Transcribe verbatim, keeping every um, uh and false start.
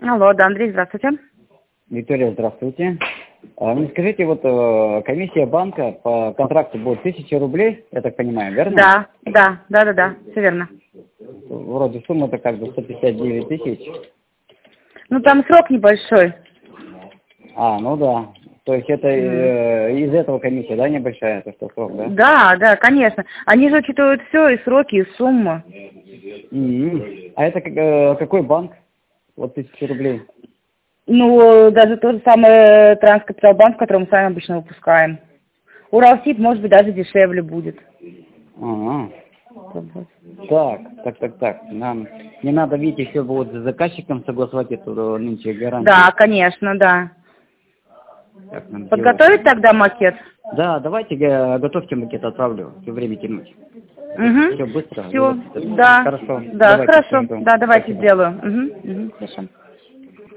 Алло, да, Андрей, здравствуйте. Виктория, здравствуйте. А, Мне скажите, вот э, комиссия банка по контракту будет тысяча рублей, я так понимаю, верно? Да, да, да, да, да, все верно. Вроде сумма-то как бы сто пятьдесят девять тысяч. Ну, там срок небольшой. А, ну да. То есть это э, из этого комиссия, да, небольшая, это что, срок, да? Да, да, конечно. Они же учитывают все, и сроки, и сумму. М-м. А это как, э, какой банк? Вот тысяча рублей. Ну, даже тот же самый Транскапиталбанк, который мы с вами обычно выпускаем. Уралсиб, может быть, даже дешевле будет. Ага. Так, так, так, так. Нам не надо, видите, все будет с заказчиком согласовать эту нынче гарантию. Да, конечно, да. Как нам Подготовить делать? тогда макет? Да, давайте э, готовьте макет, отправлю. Все время тянуть. Угу. Все быстро. Все, Вот. да. Хорошо. Да, Давайте, хорошо. жду. Да, давайте Спасибо. сделаю. Угу, угу, хорошо.